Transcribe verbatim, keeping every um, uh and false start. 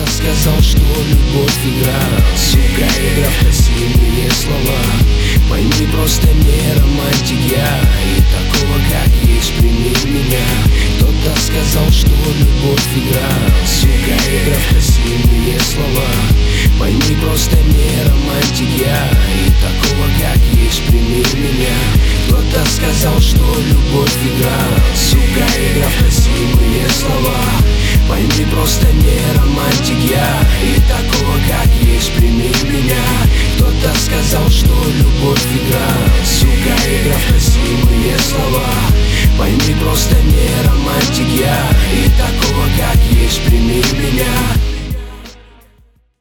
Кто-то сказал, что любовь игра, сука, игра в красивые слова. Пойми, просто не романтик я, и такого, как есть, прими меня. Кто-то сказал, что любовь игра, сука, игра в красивые слова. Пойми, просто не романтик я, и такого, как есть, прими меня. Кто-то сказал, что любовь игра, сука, игра в красивые слова. Пойми, просто не романтик я, и такого, как есть, прими меня. Кто-то сказал, что любовь игра, сука, игра в красивые слова. Пойми, просто не романтик я, и